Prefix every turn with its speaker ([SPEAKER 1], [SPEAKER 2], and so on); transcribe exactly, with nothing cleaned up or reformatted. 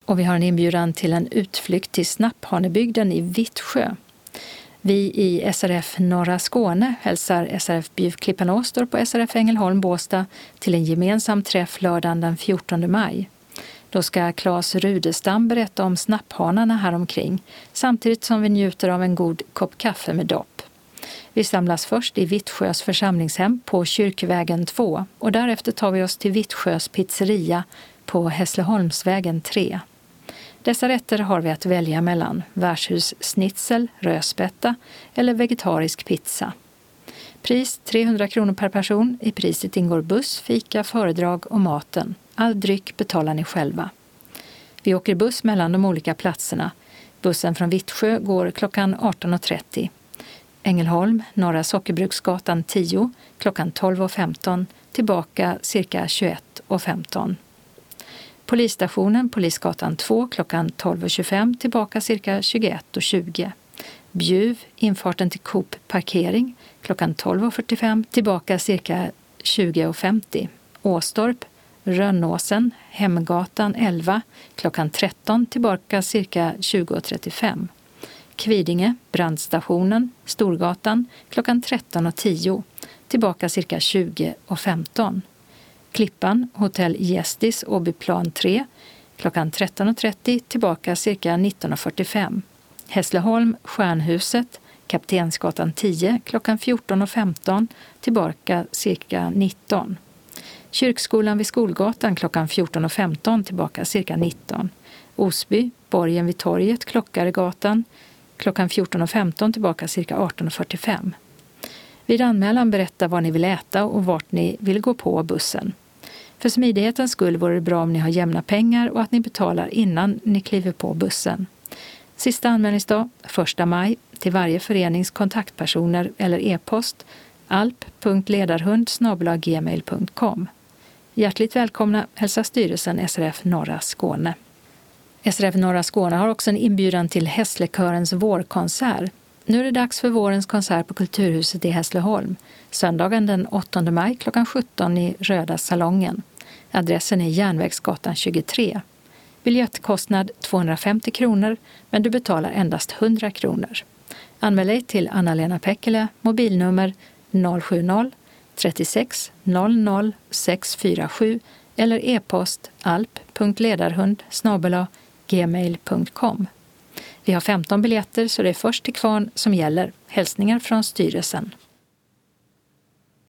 [SPEAKER 1] Och vi har en inbjudan till en utflykt till Snapphanebygden i Vittsjö. Vi i S R F Norra Skåne hälsar S R F Bjuv Klippan Åstorp och S R F Ängelholm Båstad till en gemensam träff lördagen den fjortonde maj. Då ska Claes Rudestam berätta om snapphanarna här omkring, samtidigt som vi njuter av en god kopp kaffe med dopp. Vi samlas först i Vittsjös församlingshem på Kyrkvägen två och därefter tar vi oss till Vittsjös pizzeria på Hässleholmsvägen tre. Dessa rätter har vi att välja mellan värdshusschnitzel, rödspätta eller vegetarisk pizza. Pris trehundra kronor per person. I priset ingår buss, fika, föredrag och maten. All dryck betalar ni själva. Vi åker buss mellan de olika platserna. Bussen från Vittsjö går klockan arton och trettio. Ängelholm, Norra Sockerbruksgatan tio, klockan tolv och femton. Tillbaka cirka tjugoett och femton. Polisstationen, Polisgatan två, klockan tolv och tjugofem, tillbaka cirka tjugoett och tjugo. Bjuv, infarten till Coop parkering, klockan tolv och fyrtiofem, tillbaka cirka tjugo och femtio. Åstorp, Rönnåsen, Hemgatan elva, klockan tretton, tillbaka cirka tjugo och trettiofem. Kvidinge, Brandstationen, Storgatan, klockan tretton och tio, tillbaka cirka tjugo och femton. Klippan, Hotell Gästis, Åbyplan tre, klockan tretton och trettio, tillbaka cirka nitton och fyrtiofem. Hässleholm, Stjärnhuset, Kaptensgatan tio, klockan fjorton och femton, tillbaka cirka nitton. Kyrkskolan vid Skolgatan, klockan fjorton och femton, tillbaka cirka nitton. Osby, Borgen vid torget, Klockaregatan, klockan fjorton och femton, tillbaka cirka arton och fyrtiofem. Vid anmälan berätta vad ni vill äta och vart ni vill gå på bussen. För smidighetens skull vore det bra om ni har jämna pengar och att ni betalar innan ni kliver på bussen. Sista anmälningsdag, första maj, till varje förenings kontaktpersoner eller e-post alp punkt ledarhund snabel-a gmail punkt com. Hjärtligt välkomna hälsar styrelsen S R F Norra Skåne. S R F Norra Skåne har också en inbjudan till Hässlekörens vårkonsert. Nu är det dags för vårens konsert på Kulturhuset i Hässleholm. Söndagen den åttonde maj klockan sjutton i Röda salongen. Adressen är Järnvägsgatan tjugotre. Biljettkostnad tvåhundrafemtio kronor, men du betalar endast hundra kronor. Anmäl dig till Anna-Lena Pekkele, mobilnummer noll sju noll, trettiosex noll noll sex fyra sju eller e-post alp punkt ledarhund snabel-a gmail punkt com. Vi har femton biljetter så det är först till kvarn som gäller. Hälsningar från styrelsen.